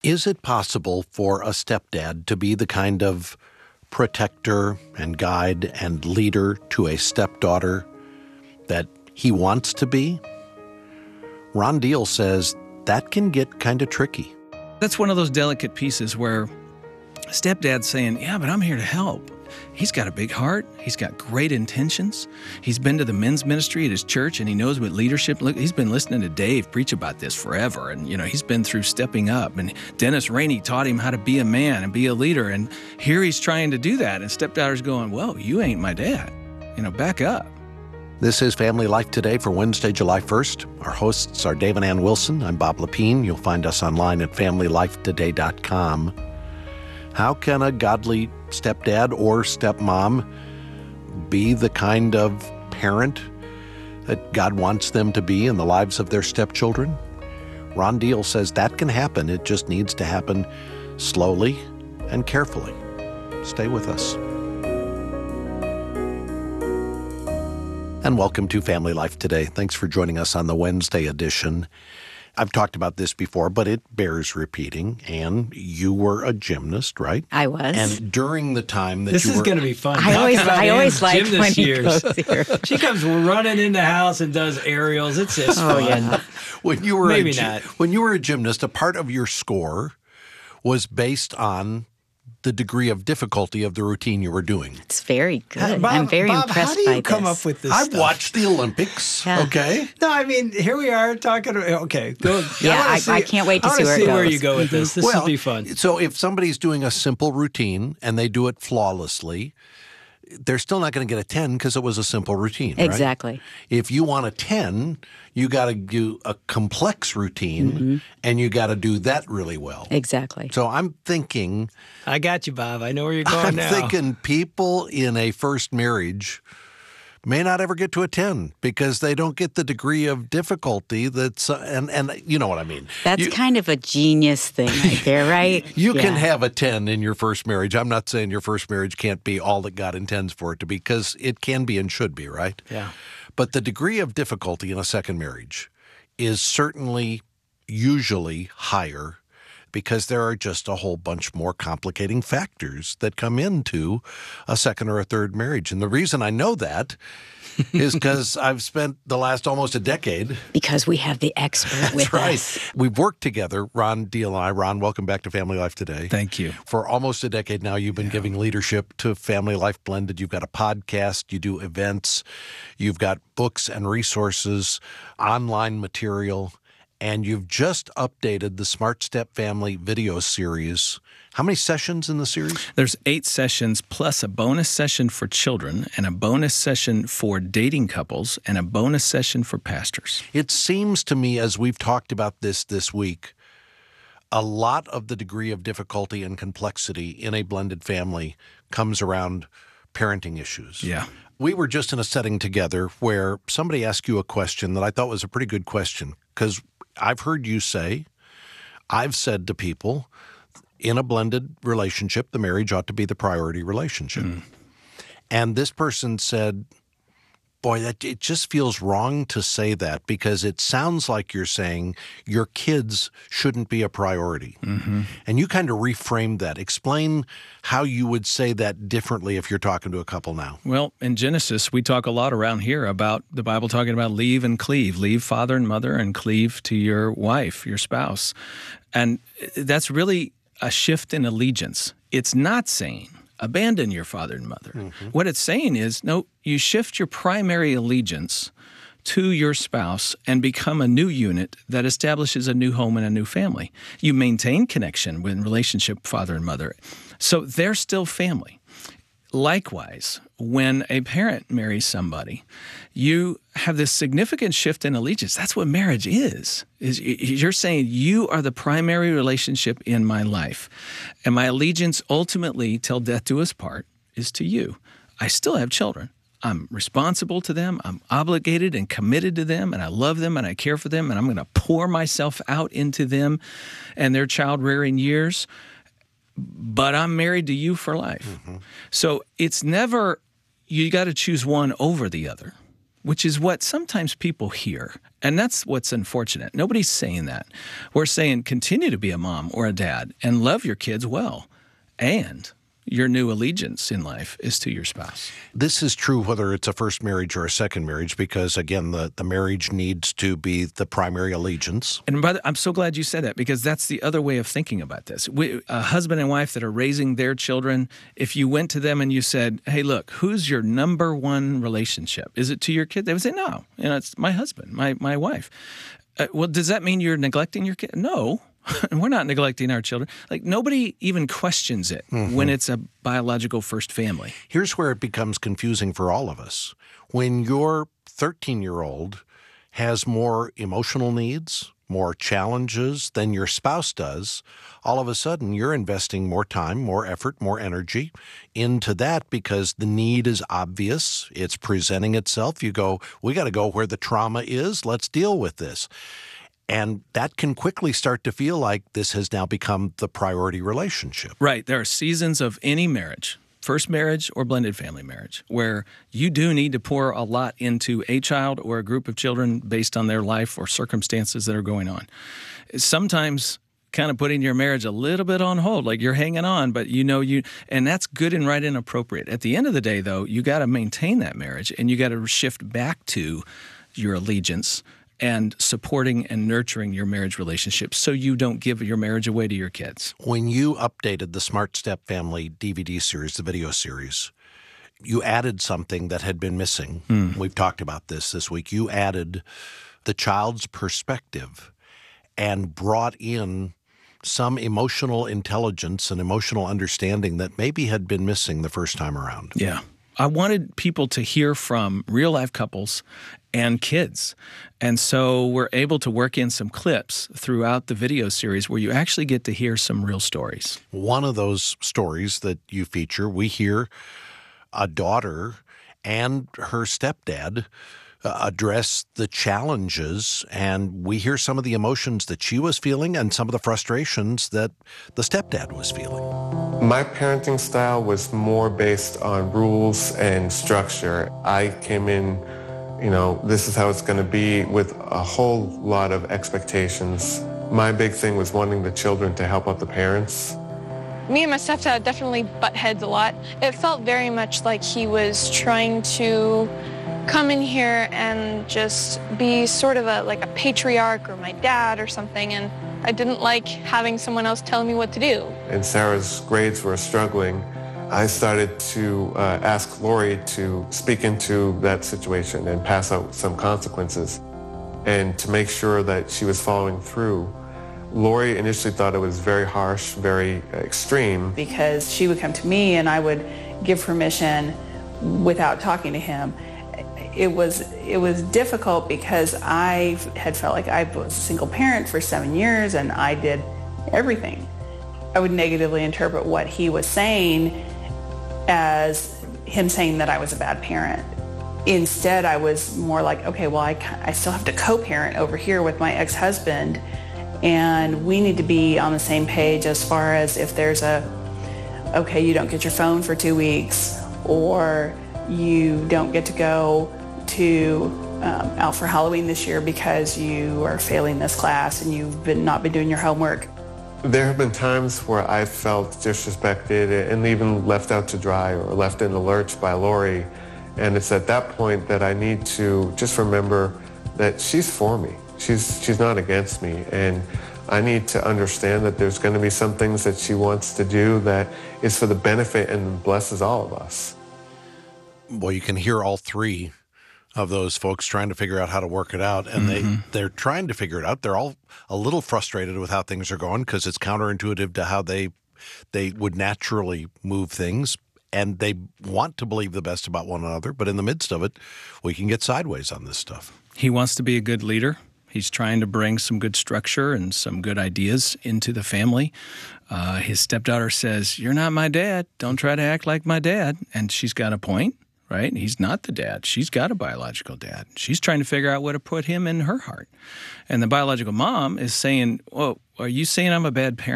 Is it possible for a stepdad to be the kind of protector and guide and leader to a stepdaughter that he wants to be? Ron Deal says that can get kind of tricky. That's one of those delicate pieces where stepdad's saying, yeah, but I'm here to help. He's got a big heart. He's got great intentions. He's been to the men's ministry at his church, and he knows what leadership. Look, he's been listening to Dave preach about this forever, and he's been through stepping up. And Dennis Rainey taught him how to be a man and be a leader. And here he's trying to do that, and stepdaughter's going, "Whoa, you ain't my dad. Back up." This is Family Life Today for Wednesday, July 1st. Our hosts are Dave and Ann Wilson. I'm Bob Lepine. You'll find us online at familylifetoday.com. How can a godly stepdad or stepmom be the kind of parent that God wants them to be in the lives of their stepchildren? Ron Deal says that can happen. It just needs to happen slowly and carefully. Stay with us. And welcome to Family Life Today. Thanks for joining us on the Wednesday edition. I've talked about this before, but it bears repeating. And you were a gymnast, right? I was. And during the time that this you were... This is going to be fun. I always like when he goes here. She comes running in the house and does aerials. It's just fun. Yeah. When you were Maybe not. When you were a gymnast, a part of your score was based on the degree of difficulty of the routine you were doing. It's very good. Bob, I'm very Bob, impressed by this. how do you come up with this I've stuff? watched the Olympics, okay? No, I mean, here we are talking. Okay, go. Yeah, I can't wait to see where it goes. where you go with this. This will be fun. So if somebody's doing a simple routine and they do it flawlessly, they're still not going to get a 10 because it was a simple routine, right? Exactly. If you want a 10, you got to do a complex routine, and you got to do that really well. Exactly. So I'm thinking... I got you, Bob. I know where you're going now. I'm thinking people in a first marriage may not ever get to a 10 because they don't get the degree of difficulty that's... and you know what I mean. That's kind of a genius thing right there, right? You can have a 10 in your first marriage. I'm not saying your first marriage can't be all that God intends for it to be, because it can be and should be, right? Yeah. But the degree of difficulty in a second marriage is certainly usually higher because there are just a whole bunch more complicating factors that come into a second or a third marriage. And the reason I know that is because I've spent the last almost a decade. Because we have the expert with us. We've worked together, Ron Deal and I. Ron, welcome back to Family Life Today. Thank you. For almost a decade now, you've been giving leadership to Family Life Blended. You've got a podcast, you do events, you've got books and resources, online material, and you've just updated the Smart Step Family video series. How many sessions in the series? There's 8 sessions plus a bonus session for children and a bonus session for dating couples and a bonus session for pastors. It seems to me, as we've talked about this week, a lot of the degree of difficulty and complexity in a blended family comes around parenting issues. Yeah. We were just in a setting together where somebody asked you a question that I thought was a pretty good question, because I've heard you say, I've said to people, in a blended relationship, the marriage ought to be the priority relationship. And this person said, boy, it just feels wrong to say that, because it sounds like you're saying your kids shouldn't be a priority. And you kind of reframed that. Explain how you would say that differently if you're talking to a couple now. Well, in Genesis, we talk a lot around here about the Bible talking about leave and cleave. Leave father and mother and cleave to your wife, your spouse. And that's really a shift in allegiance. It's not saying abandon your father and mother. What it's saying is, no, you shift your primary allegiance to your spouse and become a new unit that establishes a new home and a new family. You maintain connection with relationship father and mother. So they're still family. Likewise, when a parent marries somebody, you have this significant shift in allegiance. That's what marriage is you're saying you are the primary relationship in my life, and my allegiance ultimately, till death do us part, is to you. I still have children. I'm responsible to them. I'm obligated and committed to them, and I love them and I care for them, and I'm going to pour myself out into them and their child-rearing years. But I'm married to you for life. So it's never, you got to choose one over the other. which is what sometimes people hear. And that's what's unfortunate. Nobody's saying that. We're saying continue to be a mom or a dad and love your kids well. And your new allegiance in life is to your spouse. This is true whether it's a first marriage or a second marriage, because, again, the marriage needs to be the primary allegiance. And brother, I'm so glad you said that, because that's the other way of thinking about this. A husband and wife that are raising their children, if you went to them and you said, hey, look, who's your number one relationship? Is it to your kid? They would say, no, it's my husband, my wife. Well, does that mean you're neglecting your kid? No. And we're not neglecting our children. Like, nobody even questions it when it's a biological first family. Here's where it becomes confusing for all of us. When your 13-year-old has more emotional needs, more challenges than your spouse does, all of a sudden you're investing more time, more effort, more energy into that because the need is obvious. It's presenting itself. You go, we got to go where the trauma is. Let's deal with this. And that can quickly start to feel like this has now become the priority relationship. Right. There are seasons of any marriage, first marriage or blended family marriage, where you do need to pour a lot into a child or a group of children based on their life or circumstances that are going on. Sometimes kind of putting your marriage a little bit on hold, like you're hanging on, but and that's good and right and appropriate. At the end of the day, though, you got to maintain that marriage and you got to shift back to your allegiance and supporting and nurturing your marriage relationship so you don't give your marriage away to your kids. When you updated the Smart Step Family DVD series, the video series, you added something that had been missing. We've talked about this week. You added the child's perspective and brought in some emotional intelligence and emotional understanding that maybe had been missing the first time around. Yeah. I wanted people to hear from real-life couples and kids. And so we're able to work in some clips throughout the video series where you actually get to hear some real stories. One of those stories that you feature, we hear a daughter and her stepdad address the challenges, and we hear some of the emotions that she was feeling and some of the frustrations that the stepdad was feeling. My parenting style was more based on rules and structure. I came in, this is how it's going to be, with a whole lot of expectations. My big thing was wanting the children to help out the parents. Me and my stepdad definitely butt heads a lot. It felt very much like he was trying to come in here and just be sort of like a patriarch or my dad or something, and I didn't like having someone else telling me what to do. And Sarah's grades were struggling. I started to ask Lori to speak into that situation and pass out some consequences. And to make sure that she was following through, Lori initially thought it was very harsh, very extreme. Because she would come to me and I would give permission without talking to him. It was difficult because I had felt like I was a single parent for 7 years and I did everything. I would negatively interpret what he was saying as him saying that I was a bad parent. Instead, I was more like, okay, well, I still have to co-parent over here with my ex-husband, and we need to be on the same page as far as if there's okay, you don't get your phone for 2 weeks, or you don't get to go out for Halloween this year because you are failing this class and you've not been doing your homework. There have been times where I felt disrespected and even left out to dry or left in the lurch by Lori. And it's at that point that I need to just remember that she's for me. She's not against me. And I need to understand that there's going to be some things that she wants to do that is for the benefit and blesses all of us. Well, you can hear all three of those folks trying to figure out how to work it out, and they're trying to figure it out. They're all a little frustrated with how things are going because it's counterintuitive to how they would naturally move things, and they want to believe the best about one another, but in the midst of it, we can get sideways on this stuff. He wants to be a good leader. He's trying to bring some good structure and some good ideas into the family. His stepdaughter says, "You're not my dad. Don't try to act like my dad." And she's got a point. Right? He's not the dad. She's got a biological dad. She's trying to figure out what to put him in her heart. And the biological mom is saying, "Well, are you saying I'm a bad parent?"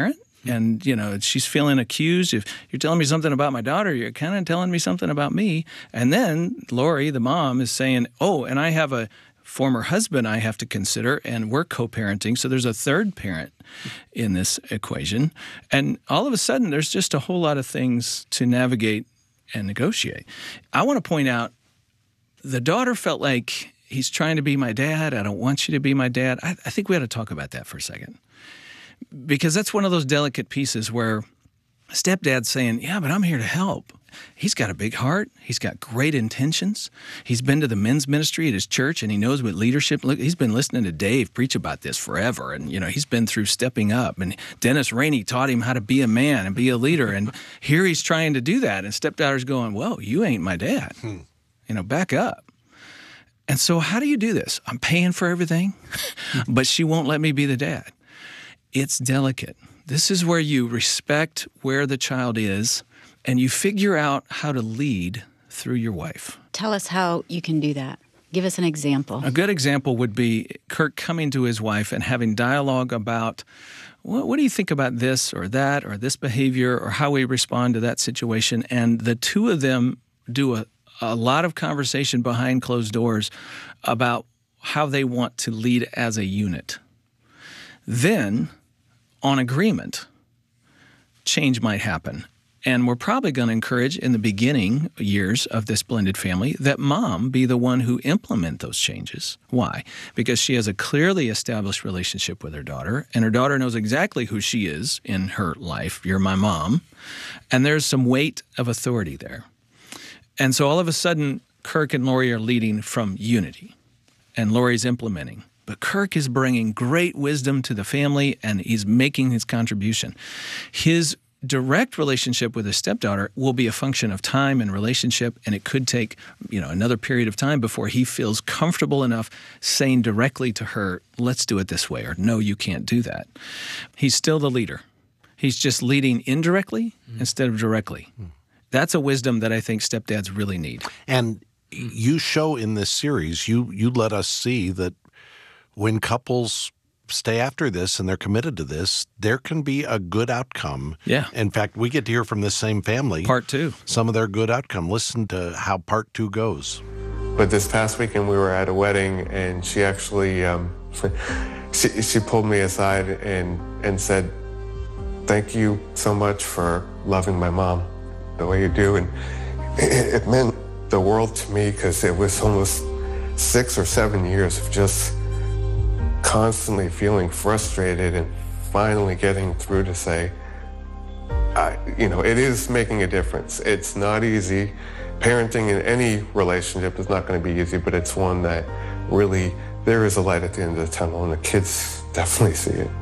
And, she's feeling accused. If you're telling me something about my daughter, you're kind of telling me something about me. And then Lori, the mom, is saying, oh, and I have a former husband I have to consider, and we're co-parenting. So there's a third parent in this equation. And all of a sudden, there's just a whole lot of things to navigate and negotiate. I want to point out the daughter felt like he's trying to be my dad. I don't want you to be my dad. I think we ought to talk about that for a second. Because that's one of those delicate pieces where stepdad's saying, yeah, but I'm here to help. He's got a big heart. He's got great intentions. He's been to the men's ministry at his church, and he knows what leadership. Look, he's been listening to Dave preach about this forever, and he's been through stepping up. And Dennis Rainey taught him how to be a man and be a leader. And here he's trying to do that, and stepdaughter's going, "Whoa, you ain't my dad. Back up." And so, how do you do this? I'm paying for everything, but she won't let me be the dad. It's delicate. This is where you respect where the child is, and you figure out how to lead through your wife. Tell us how you can do that. Give us an example. A good example would be Kirk coming to his wife and having dialogue about, what do you think about this or that or this behavior or how we respond to that situation? And the two of them do a lot of conversation behind closed doors about how they want to lead as a unit. Then, on agreement, change might happen. And we're probably going to encourage in the beginning years of this blended family that mom be the one who implement those changes. Why? Because she has a clearly established relationship with her daughter, and her daughter knows exactly who she is in her life. You're my mom. And there's some weight of authority there. And so all of a sudden, Kirk and Lori are leading from unity, and Lori's implementing. But Kirk is bringing great wisdom to the family, and he's making his contribution. His direct relationship with his stepdaughter will be a function of time and relationship, and it could take, another period of time before he feels comfortable enough saying directly to her, let's do it this way, or no, you can't do that. He's still the leader. He's just leading indirectly instead of directly. That's a wisdom that I think stepdads really need. And you show in this series, you let us see that when couples stay after this and they're committed to this, there can be a good outcome. Yeah. In fact, we get to hear from this same family. Part 2. Some of their good outcome. Listen to how part 2 goes. But this past weekend we were at a wedding, and she actually, she pulled me aside and said, "Thank you so much for loving my mom the way you do." And it meant the world to me, because it was almost 6 or 7 years of just constantly feeling frustrated, and finally getting through to say, it is making a difference. It's not easy. Parenting in any relationship is not going to be easy, but it's one that really, there is a light at the end of the tunnel, and the kids definitely see it.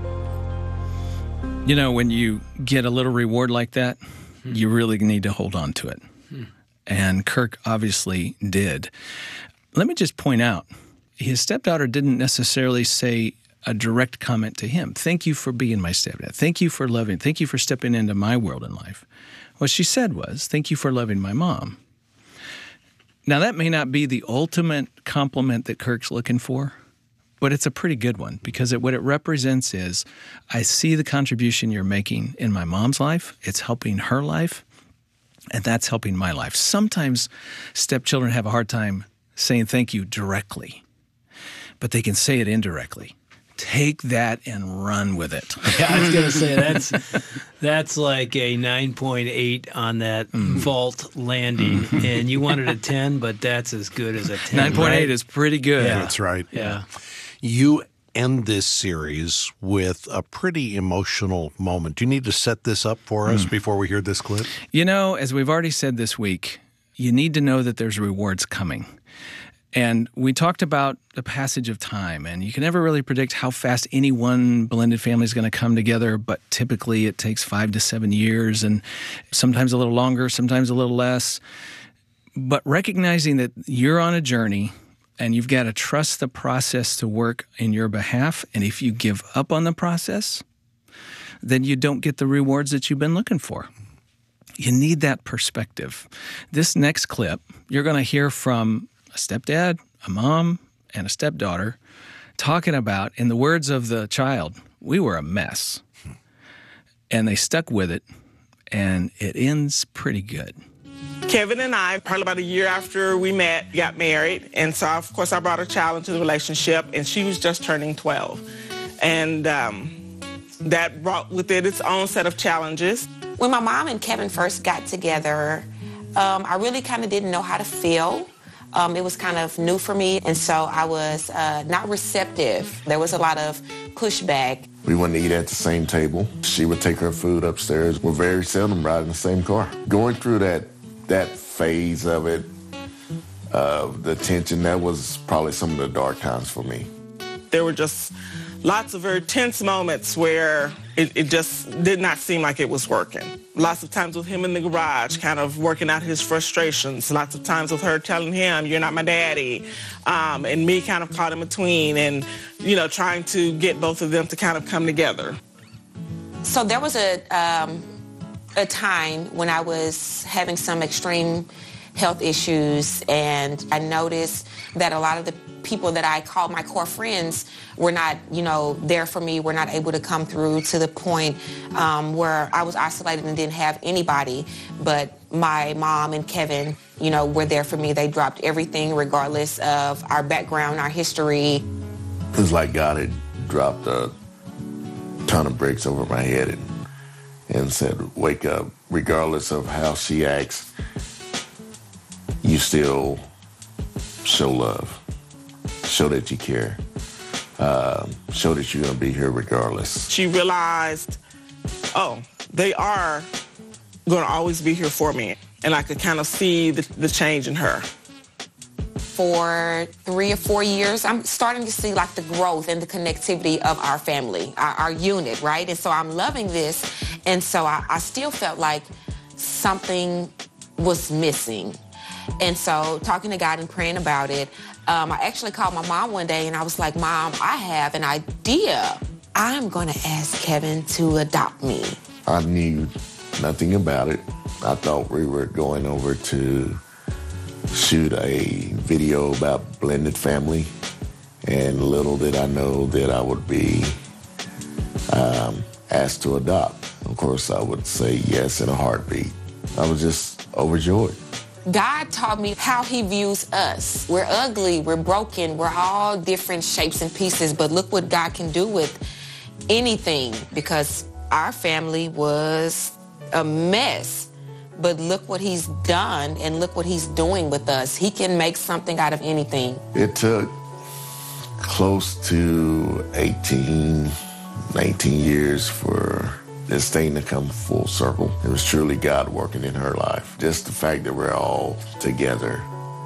When you get a little reward like that, you really need to hold on to it. And Kirk obviously did. Let me just point out, his stepdaughter didn't necessarily say a direct comment to him. Thank you for being my stepdad. Thank you for loving. Thank you for stepping into my world in life. What she said was, thank you for loving my mom. Now, that may not be the ultimate compliment that Kirk's looking for, but it's a pretty good one, because what it represents is, I see the contribution you're making in my mom's life. It's helping her life, and that's helping my life. Sometimes stepchildren have a hard time saying thank you directly, but they can say it indirectly. Take that and run with it. Yeah, I was going to say that's like a 9.8 on that vault landing, and you wanted a 10, but that's as good as a 10. 9.8 right? is pretty good. Yeah. That's right. Yeah. You end this series with a pretty emotional moment. Do you need to set this up for us before we hear this clip? As we've already said this week, you need to know that there's rewards coming. And we talked about the passage of time, and you can never really predict how fast any one blended family is going to come together, but typically it takes 5 to 7 years, and sometimes a little longer, sometimes a little less. But recognizing that you're on a journey, and you've got to trust the process to work in your behalf, and if you give up on the process, then you don't get the rewards that you've been looking for. You need that perspective. This next clip, you're going to hear from a stepdad, a mom, and a stepdaughter talking about, in the words of the child, we were a mess. and they stuck with it, and it ends pretty good. Kevin and I, probably about a year after we met, got married. And so, of course, I brought a child into the relationship, and she was just turning 12. And that brought with it its own set of challenges. When my mom and Kevin first got together, I really kind of didn't know how to feel. It was kind of new for me, and so I was not receptive. There was a lot of pushback. We wouldn't eat at the same table. She would take her food upstairs. We're very seldom riding the same car. Going through that phase of it, the tension, that was probably some of the dark times for me. There were just lots of very tense moments where it just did not seem like it was working. Lots of times with him in the garage, kind of working out his frustrations. Lots of times with her telling him, "You're not my daddy," and me kind of caught in between and, trying to get both of them to kind of come together. So there was a time when I was having some extreme health issues, and I noticed that a lot of the people that I called my core friends were not, there for me, were not able to come through, to the point where I was isolated and didn't have anybody. But my mom and Kevin, were there for me. They dropped everything regardless of our background, our history. It was like God had dropped a ton of bricks over my head and said, wake up. Regardless of how she acts, you still show love. Show that you care. Show that you're going to be here regardless. She realized, they are going to always be here for me. And I could kind of see the change in her. For 3 or 4 years, I'm starting to see like the growth and the connectivity of our family, our unit, right? And so I'm loving this. And so I still felt like something was missing. And so talking to God and praying about it, I actually called my mom one day and I was like, "Mom, I have an idea. I'm going to ask Kevin to adopt me." I knew nothing about it. I thought we were going over to shoot a video about blended family, and little did I know that I would be asked to adopt. Of course, I would say yes in a heartbeat. I was just overjoyed. God taught me how he views us. We're ugly, we're broken, we're all different shapes and pieces, but look what God can do with anything, because our family was a mess. But look what he's done and look what he's doing with us. He can make something out of anything. It took close to 18, 19 years for this thing to come full circle. It was truly God working in her life. Just the fact that we're all together.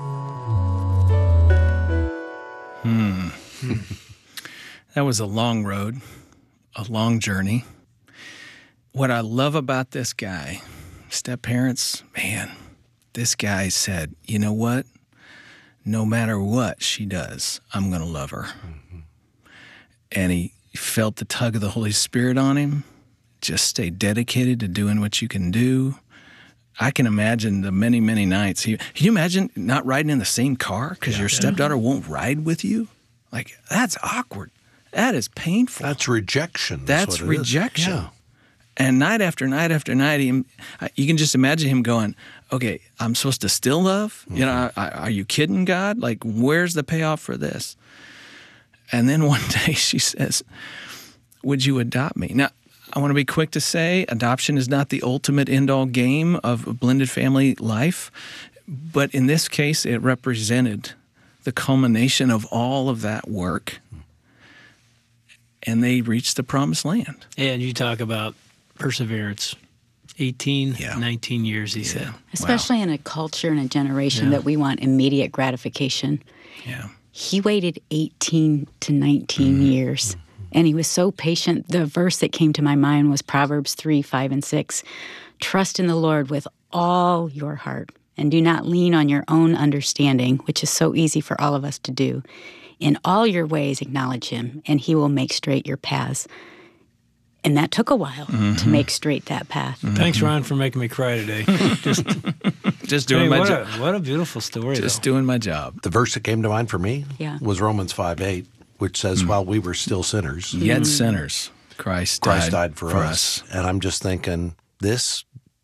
That was a long road, a long journey. What I love about this guy, step parents, man, this guy said, "You know what? No matter what she does, I'm going to love her." Mm-hmm. And he felt the tug of the Holy Spirit on him. Just stay dedicated to doing what you can do. I can imagine the many, many nights. Can you imagine not riding in the same car because your stepdaughter won't ride with you? Like, that's awkward. That is painful. That's rejection. That's rejection. Yeah. And night after night after night, you can just imagine him going, "Okay, I'm supposed to still love? Mm-hmm. Are you kidding, God? Like, where's the payoff for this?" And then one day she says, "Would you adopt me?" Now, I want to be quick to say adoption is not the ultimate end-all game of a blended family life, but in this case, it represented the culmination of all of that work, and they reached the promised land. And you talk about perseverance. 19 years, he said. Especially in a culture and a generation that we want immediate gratification. Yeah. He waited 18 to 19 years. And he was so patient. The verse that came to my mind was Proverbs 3, 5, and 6. "Trust in the Lord with all your heart, and do not lean on your own understanding," which is so easy for all of us to do. "In all your ways acknowledge him, and he will make straight your paths." And that took a while to make straight that path. Thanks, Ron, for making me cry today. Just doing my job. What a beautiful story, Just doing my job. The verse that came to mind for me was Romans 5:8, which says, "While we were still sinners, yet sinners." Christ died for us. And I'm just thinking, this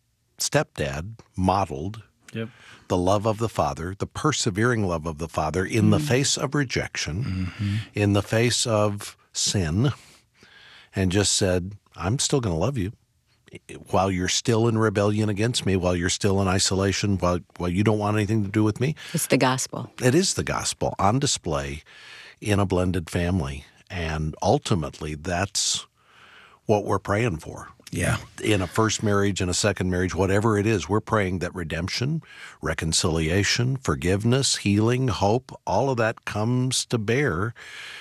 stepdad modeled the love of the Father, the persevering love of the Father in the face of rejection, in the face of sin, and just said, I'm still going to love you while you're still in rebellion against me, while you're still in isolation, while you don't want anything to do with me. It's the gospel. It is the gospel on display in a blended family. And ultimately, that's what we're praying for. Yeah. In a first marriage, in a second marriage, whatever it is, we're praying that redemption, reconciliation, forgiveness, healing, hope, all of that comes to bear,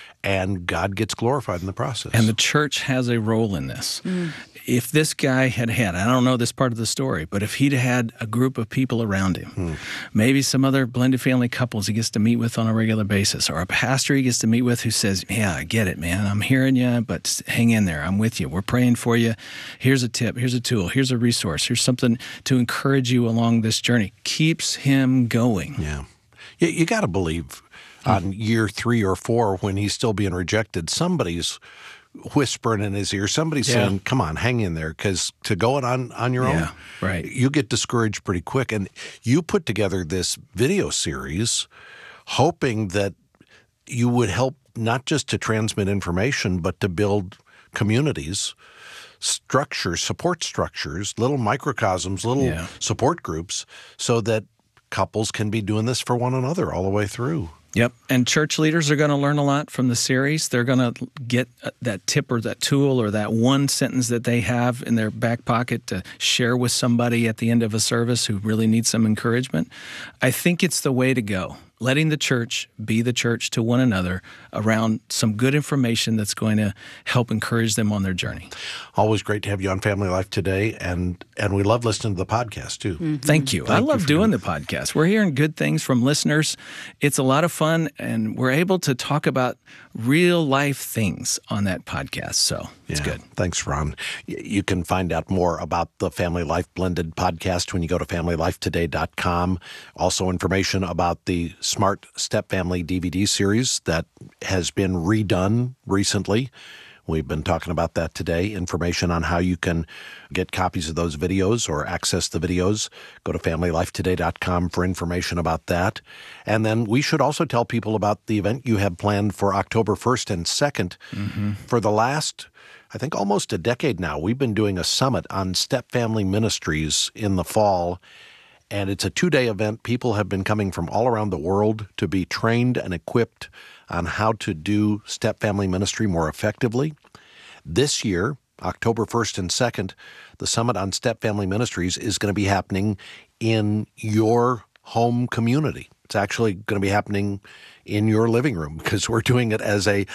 and God gets glorified in the process. And the church has a role in this. If this guy had, I don't know this part of the story, but if he'd had a group of people around him, maybe some other blended family couples he gets to meet with on a regular basis, or a pastor he gets to meet with who says, yeah, I get it, man. I'm hearing you, but hang in there. I'm with you. We're praying for you. Here's a tip. Here's a tool. Here's a resource. Here's something to encourage you along this journey. Keeps him going. Yeah. You got to believe on year 3 or 4 when he's still being rejected, somebody's whispering in his ear. Somebody's saying, come on, hang in there, because to go it on your own, right, you get discouraged pretty quick. And you put together this video series hoping that you would help not just to transmit information, but to build communities, structures, support structures, little microcosms, little support groups, so that couples can be doing this for one another all the way through. Yep. And church leaders are going to learn a lot from the series. They're going to get that tip or that tool or that one sentence that they have in their back pocket to share with somebody at the end of a service who really needs some encouragement. I think it's the way to go. Letting the church be the church to one another around some good information that's going to help encourage them on their journey. Always great to have you on Family Life Today, and we love listening to the podcast, too. Thank you. I love doing the podcast. We're hearing good things from listeners. It's a lot of fun, and we're able to talk about real-life things on that podcast, so it's good. Thanks, Ron. You can find out more about the Family Life Blended podcast when you go to FamilyLifeToday.com. Also information about the Smart Step Family DVD series that has been redone recently. We've been talking about that today. Information on how you can get copies of those videos or access the videos. Go to FamilyLifeToday.com for information about that. And then we should also tell people about the event you have planned for October 1st and 2nd. For the last, I think, almost a decade now, we've been doing a summit on Step Family Ministries in the fall. And it's a 2-day event. People have been coming from all around the world to be trained and equipped on how to do step family ministry more effectively. This year, October 1st and 2nd, the Summit on Step Family Ministries is going to be happening in your home community. It's actually going to be happening in your living room because we're doing it as a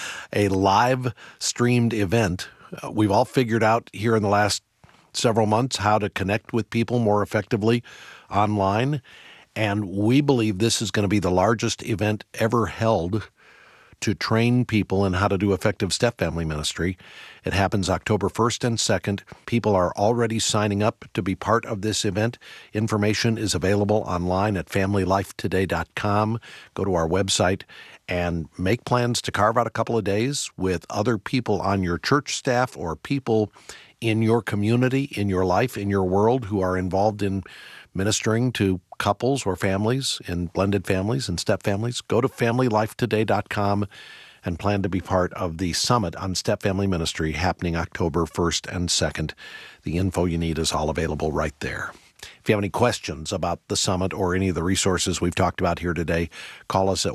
live streamed event. We've all figured out here in the last several months how to connect with people more effectively online, and we believe this is going to be the largest event ever held to train people in how to do effective step family ministry. It happens October 1st and 2nd. People are already signing up to be part of this event. Information is available online at FamilyLifeToday.com. Go to our website and make plans to carve out a couple of days with other people on your church staff or people in your community, in your life, in your world who are involved in ministering to couples or families, in blended families and step families. Go to FamilyLifeToday.com and plan to be part of the Summit on Step Family Ministry happening October 1st and 2nd. The info you need is all available right there. If you have any questions about the Summit or any of the resources we've talked about here today, call us at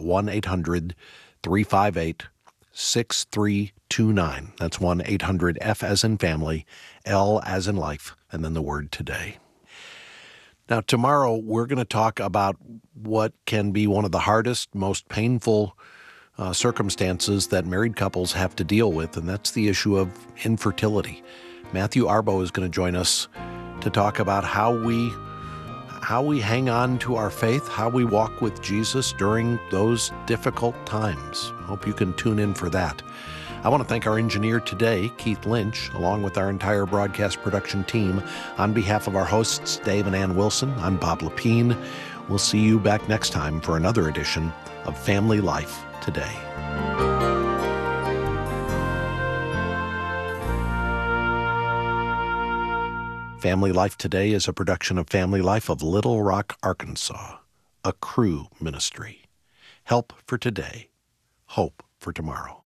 1-800-358-6329. That's 1-800-F as in family, L as in life, and then the word today. Now, tomorrow we're going to talk about what can be one of the hardest, most painful circumstances that married couples have to deal with, and that's the issue of infertility. Matthew Arbo is going to join us to talk about how we hang on to our faith, how we walk with Jesus during those difficult times. I hope you can tune in for that. I want to thank our engineer today, Keith Lynch, along with our entire broadcast production team. On behalf of our hosts, Dave and Ann Wilson, I'm Bob Lepine. We'll see you back next time for another edition of Family Life Today. Family Life Today is a production of Family Life of Little Rock, Arkansas, a Cru ministry. Help for today, hope for tomorrow.